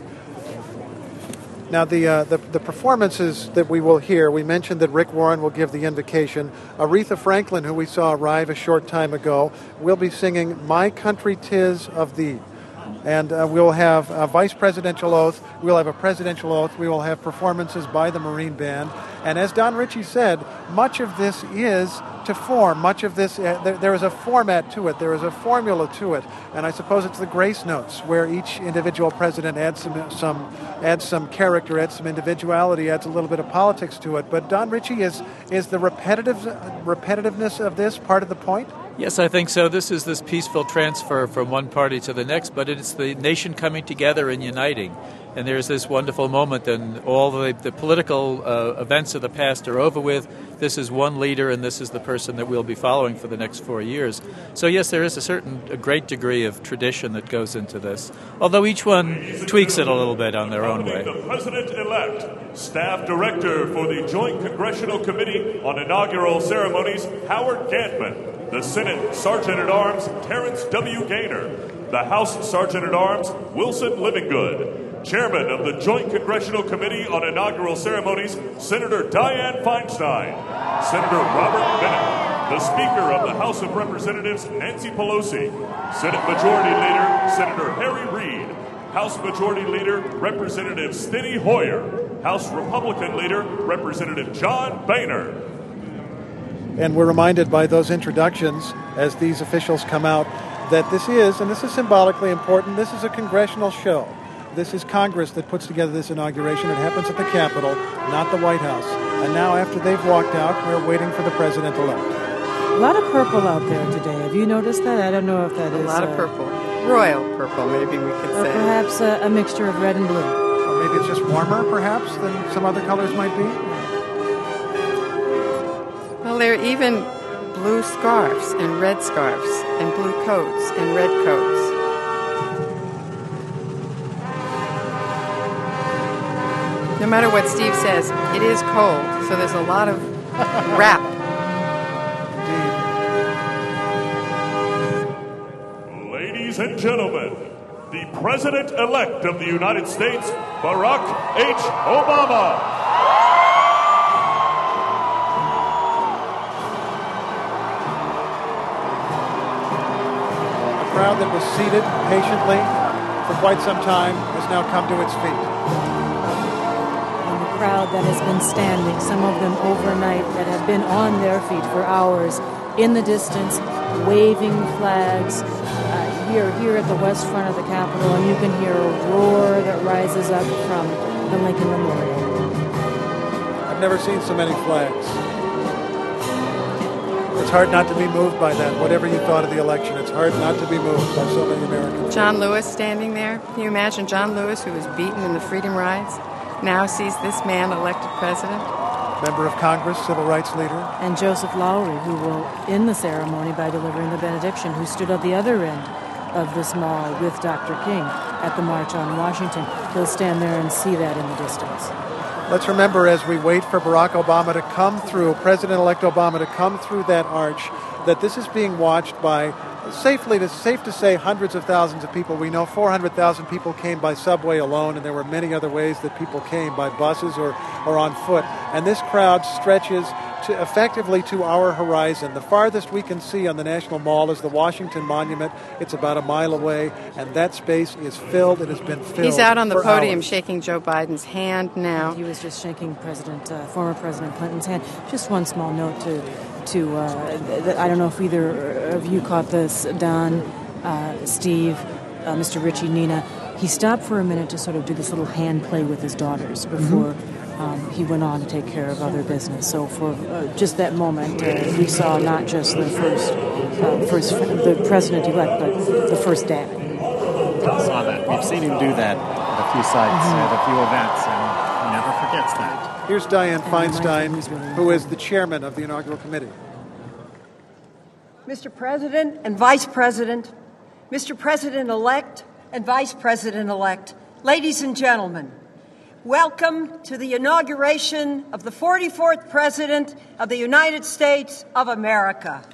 Now, the, uh, the the performances that we will hear, we mentioned that Rick Warren will give the invocation. Aretha Franklin, who we saw arrive a short time ago, will be singing My Country 'Tis of Thee. And uh, we'll have a vice presidential oath. We'll have a presidential oath. We will have performances by the Marine Band. And as Don Ritchie said, much of this is to form. Much of this, uh, there, there is a format to it. There is a formula to it. And I suppose it's the grace notes where each individual president adds some, some adds some character, adds some individuality, adds a little bit of politics to it. But Don Ritchie, is is the repetitive repetitiveness of this part of the point? Yes, I think so. This is this peaceful transfer from one party to the next, but it's the nation coming together and uniting. And there's this wonderful moment, and all the, the political uh, events of the past are over with. This is one leader, and this is the person that we'll be following for the next four years. So, yes, there is a certain, a great degree of tradition that goes into this, although each one tweaks it a little bit on their own way. The President-elect, Staff Director for the Joint Congressional Committee on Inaugural Ceremonies, Howard Gantman. The Senate Sergeant-at-Arms, Terrence W. Gaynor. The House Sergeant-at-Arms, Wilson Livingood. Chairman of the Joint Congressional Committee on Inaugural Ceremonies, Senator Dianne Feinstein. Senator Robert Bennett. The Speaker of the House of Representatives, Nancy Pelosi. Senate Majority Leader, Senator Harry Reid. House Majority Leader, Representative Steny Hoyer. House Republican Leader, Representative John Boehner. And we're reminded by those introductions, as these officials come out, that this is, and this is symbolically important, this is a congressional show. This is Congress that puts together this inauguration. It happens at the Capitol, not the White House. And now, after they've walked out, we're waiting for the president-elect. A lot of purple out there today. Have you noticed that? I don't know if that A is... lot uh, of purple. Royal purple, maybe we could Or say. perhaps a, a mixture of red and blue. Or maybe it's just warmer, perhaps, than some other colors might be. Well, there are even blue scarves and red scarves and blue coats and red coats. No matter what Steve says, it is cold, so there's a lot of wrap. Indeed. Ladies and gentlemen, the President-elect of the United States, Barack H. Obama. A crowd that was seated patiently for quite some time has now come to its feet. And the crowd that has been standing, some of them overnight, that have been on their feet for hours, in the distance, waving flags. Uh, here, here at the west front of the Capitol, and you can hear a roar that rises up from the Lincoln Memorial. I've never seen so many flags. It's hard not to be moved by that. Whatever you thought of the election, it's hard not to be moved by so many Americans. John Lewis standing there. Can you imagine John Lewis, who was beaten in the Freedom Rides, now sees this man elected president? member of Congress, civil rights leader. And Joseph Lowry, who will end the ceremony by delivering the benediction, who stood at the other end of this mall with Doctor King at the March on Washington. He'll stand there and see that in the distance. Let's remember, as we wait for Barack Obama to come through, President-elect Obama to come through that arch, that this is being watched by, safely, it's safe to say, hundreds of thousands of people. We know four hundred thousand people came by subway alone, and there were many other ways that people came, by buses or, or on foot. And this crowd stretches to effectively to our horizon. The farthest we can see on the National Mall is the Washington Monument. It's about a mile away, and that space is filled. It has been filled. He's out on the podium hours. shaking Joe Biden's hand now. He was just shaking President, uh, former President Clinton's hand. Just one small note to, to uh, th- I don't know if either of you caught this, Don, uh, Steve, uh, Mister Ritchie, Nina. He stopped for a minute to sort of do this little hand play with his daughters before mm-hmm. um, he went on to take care of other business. So for uh, just that moment, uh, we saw not just the first, uh, first the president-elect, but the first dad. I saw that. We've seen him do that at a few sites, mm-hmm. at a few events, and he never forgets that. Here's Dianne Feinstein, who is the chairman of the inaugural committee. Mister President and Vice President, Mister President-elect and Vice President-elect, ladies and gentlemen, welcome to the inauguration of the forty-fourth President of the United States of America.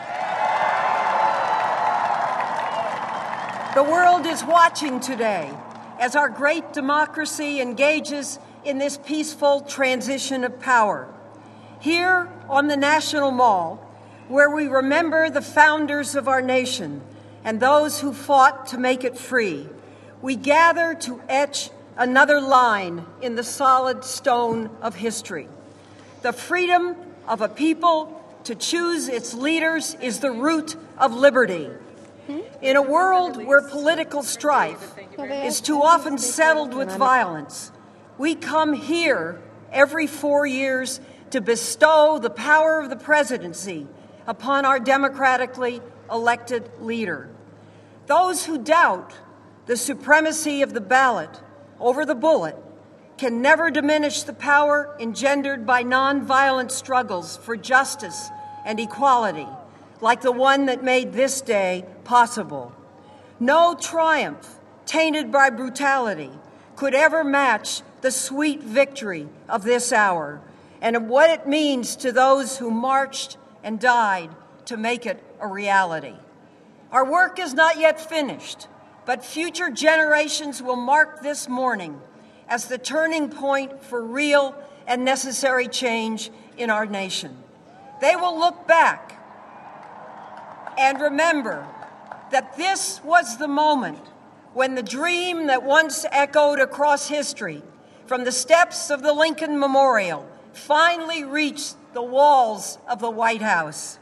The world is watching today as our great democracy engages in this peaceful transition of power. Here on the National Mall, where we remember the founders of our nation and those who fought to make it free, we gather to etch another line in the solid stone of history. The freedom of a people to choose its leaders is the root of liberty. In a world where political strife is too often settled with violence, we come here every four years to bestow the power of the presidency upon our democratically elected leader. Those who doubt the supremacy of the ballot over the bullet can never diminish the power engendered by nonviolent struggles for justice and equality, like the one that made this day possible. No triumph tainted by brutality could ever match the sweet victory of this hour and of what it means to those who marched and died to make it a reality. Our work is not yet finished, but future generations will mark this morning as the turning point for real and necessary change in our nation. They will look back and remember that this was the moment when the dream that once echoed across history from the steps of the Lincoln Memorial finally reached the walls of the White House.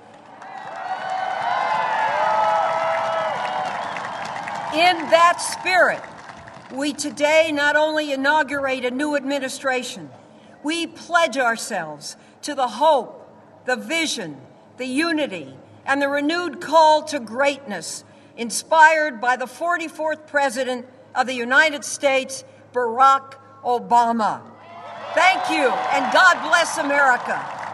In that spirit, we today not only inaugurate a new administration, we pledge ourselves to the hope, the vision, the unity, and the renewed call to greatness inspired by the forty-fourth President of the United States, Barack Obama. Thank you, and God bless America.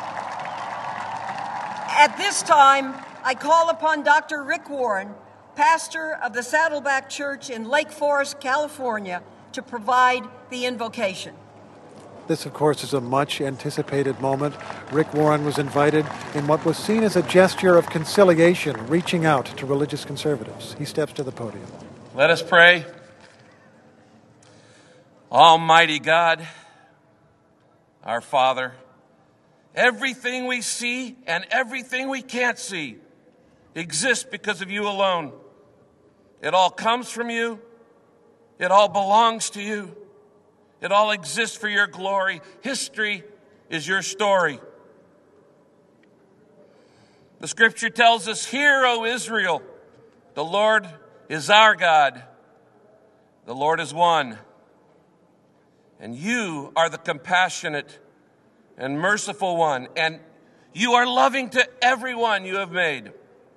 At this time, I call upon Doctor Rick Warren, pastor of the Saddleback Church in Lake Forest, California, to provide the invocation. This, of course, is a much-anticipated moment. Rick Warren was invited in what was seen as a gesture of conciliation, reaching out to religious conservatives. He steps to the podium. Let us pray. Almighty God, our Father, everything we see and everything we can't see exists because of you alone. It all comes from you. It all belongs to you. It all exists for your glory. History is your story. The scripture tells us, "Hear, O Israel, the Lord is our God. The Lord is one. And you are the compassionate and merciful one, and you are loving to everyone you have made."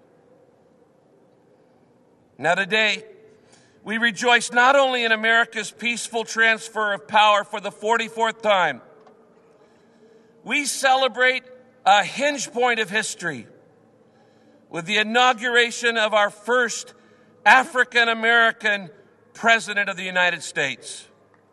Now today, we rejoice not only in America's peaceful transfer of power for the forty-fourth time, we celebrate a hinge point of history with the inauguration of our first African American President of the United States.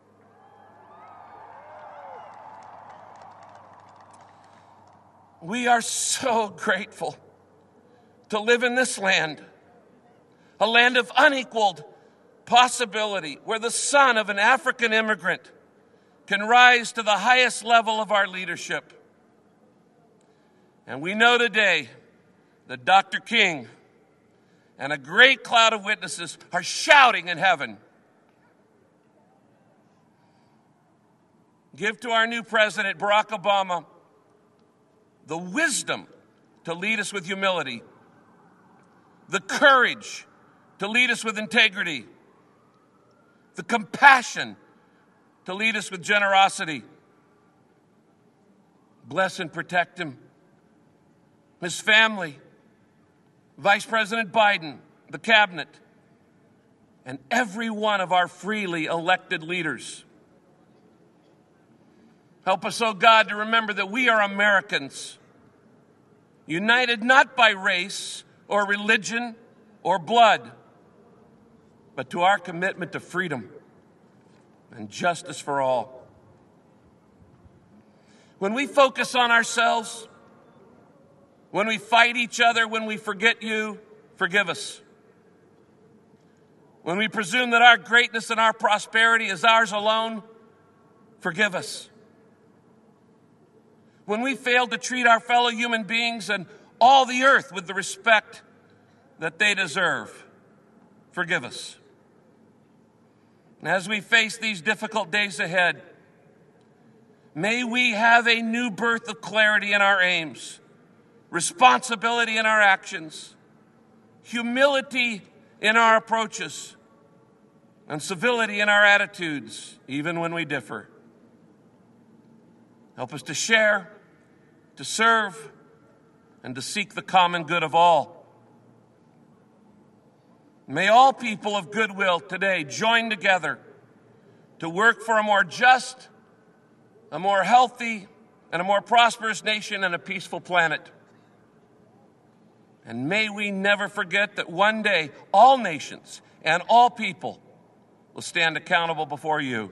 We are so grateful to live in this land, a land of unequaled possibility, where the son of an African immigrant can rise to the highest level of our leadership. And we know today that Doctor King and a great cloud of witnesses are shouting in heaven. Give to our new president, Barack Obama, the wisdom to lead us with humility, the courage to lead us with integrity, the compassion to lead us with generosity. Bless and protect him, his family, Vice President Biden, the cabinet, and every one of our freely elected leaders. Help us, oh God, to remember that we are Americans, united not by race or religion or blood, but to our commitment to freedom and justice for all. When we focus on ourselves, when we fight each other, when we forget you, forgive us. When we presume that our greatness and our prosperity is ours alone, forgive us. When we fail to treat our fellow human beings and all the earth with the respect that they deserve, forgive us. And as we face these difficult days ahead, may we have a new birth of clarity in our aims, responsibility in our actions, humility in our approaches, and civility in our attitudes, even when we differ. Help us to share, to serve, and to seek the common good of all. May all people of goodwill today join together to work for a more just, a more healthy, and a more prosperous nation and a peaceful planet. And may we never forget that one day all nations and all people will stand accountable before you.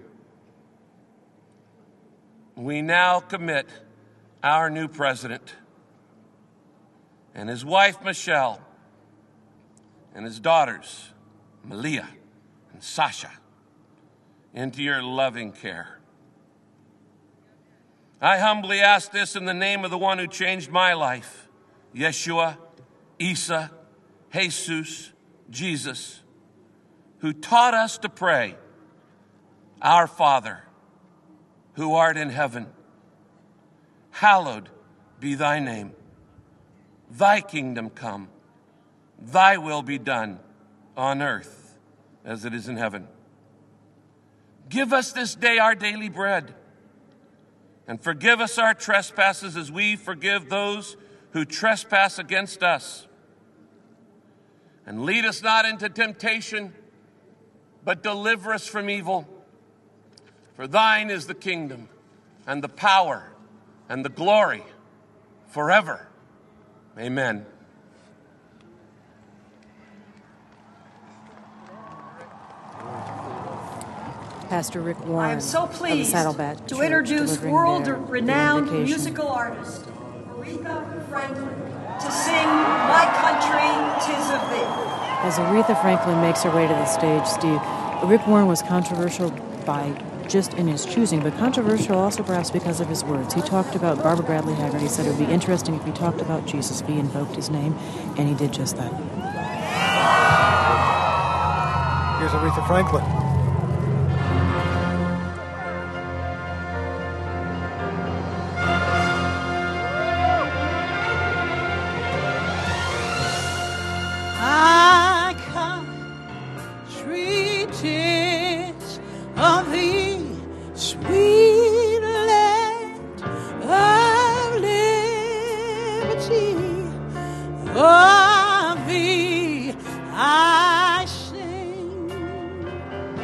We now commit our new president and his wife, Michelle, and his daughters, Malia and Sasha, into your loving care. I humbly ask this in the name of the one who changed my life, Yeshua, Isa, Jesus, Jesus, who taught us to pray, Our Father, who art in heaven, hallowed be thy name. Thy kingdom come. Thy will be done on earth as it is in heaven. Give us this day our daily bread, and forgive us our trespasses as we forgive those who trespass against us. And lead us not into temptation, but deliver us from evil. For thine is the kingdom, and the power, and the glory, forever. Amen. Pastor Rick Warren. I am so pleased Saddleback to Church, introduce delivering world-renowned their invocation. musical artist Aretha Franklin to sing "My Country, 'Tis of Thee." As Aretha Franklin makes her way to the stage, Steve, Rick Warren was controversial by just in his choosing, but controversial also perhaps because of his words. He talked about Barbara Bradley Haggard. He said it would be interesting if he talked about Jesus, if he invoked his name, and he did just that. Here's Aretha Franklin. I country, 'tis of thee, sweet land of liberty. Of thee I sing.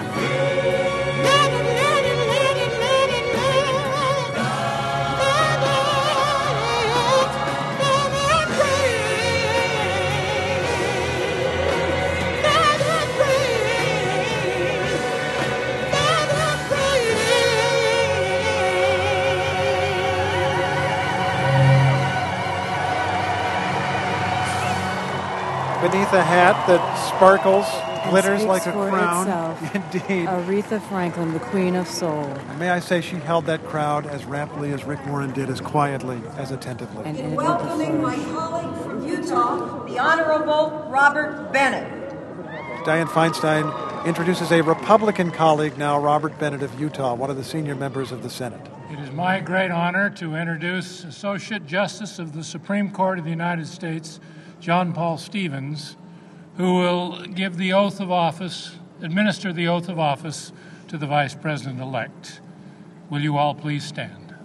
Beneath a hat that sparkles, glitters like a for crown. itself. Indeed. Aretha Franklin, the Queen of Soul. And may I say she held that crowd as rapidly as Rick Warren did, as quietly, as attentively. And In welcoming my colleague from Utah, the Honorable Robert Bennett. Dianne Feinstein introduces a Republican colleague now, Robert Bennett of Utah, one of the senior members of the Senate. It is my great honor to introduce Associate Justice of the Supreme Court of the United States, John Paul Stevens, who will give the oath of office, administer the oath of office to the Vice President-elect. Will you all please stand?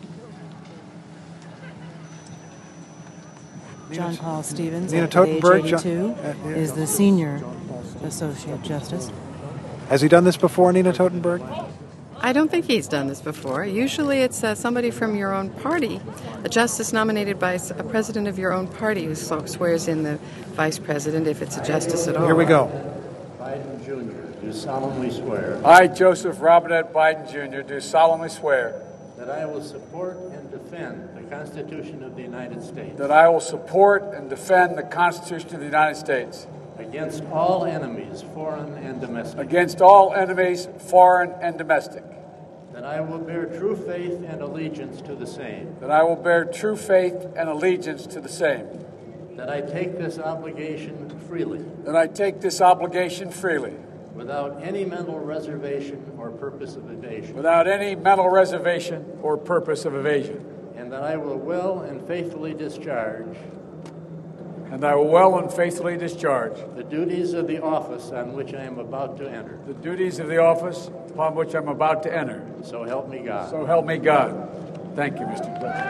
John Paul Stevens, Nina at age Totenberg, eighty-two, John- uh, yeah. is the Senior Associate Justice. Has he done this before, Nina Totenberg? I don't think he's done this before. Usually it's uh, somebody from your own party, a justice nominated by a president of your own party who swears in the vice president, if it's a justice at all. Here we go. Biden Junior do solemnly swear I, Joseph Robinette Biden Junior do solemnly swear that I will support and defend the Constitution of the United States that I will support and defend the Constitution of the United States against all enemies, foreign and domestic, against all enemies, foreign and domestic, that I will bear true faith and allegiance to the same, that I will bear true faith and allegiance to the same, that I take this obligation freely, that I take this obligation freely, without any mental reservation or purpose of evasion, without any mental reservation or purpose of evasion, and that I will well and faithfully discharge and I will well and faithfully discharge the duties of the office on which I am about to enter. the duties of the office upon which I'm about to enter. So help me God. So help me God. Thank you, Mister President.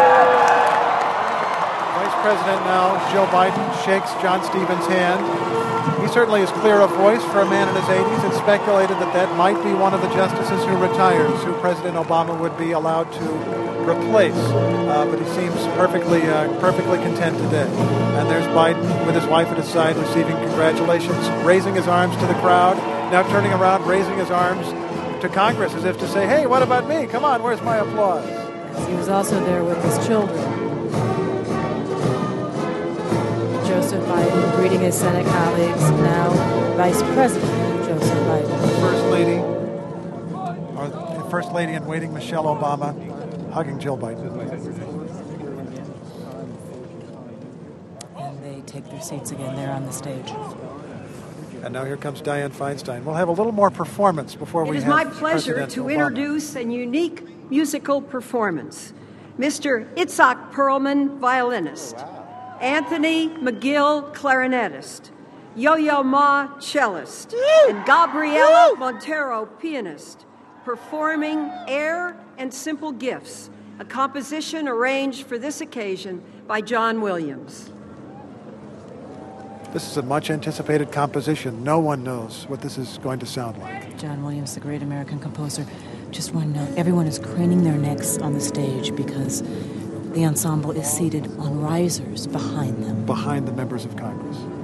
Vice President now, Joe Biden, shakes John Stevens' hand. He certainly is clear of voice for a man in his eighties. It's speculated that that might be one of the justices who retires, who President Obama would be allowed to replace. Uh, but he seems perfectly, uh, perfectly content today. And there's Biden with his wife at his side, receiving congratulations, raising his arms to the crowd, now turning around, raising his arms to Congress as if to say, hey, what about me? Come on, where's my applause? He was also there with his children. Joseph Biden greeting his Senate colleagues, now Vice President Joseph Biden. First Lady, or First Lady in waiting, Michelle Obama, hugging Jill Biden. And they take their seats again there on the stage. And now here comes Dianne Feinstein. We'll have a little more performance before It we is have my pleasure President to Obama. introduce a unique musical performance. Mister Itzhak Perlman, violinist. Anthony McGill, clarinetist. Yo-Yo Ma, cellist. And Gabriela Montero, pianist. Performing Air and Simple Gifts, a composition arranged for this occasion by John Williams. This is a much-anticipated composition. No one knows what this is going to sound like. John Williams, the great American composer. Just one note, everyone is craning their necks on the stage because the ensemble is seated on risers behind them. Behind the members of Congress.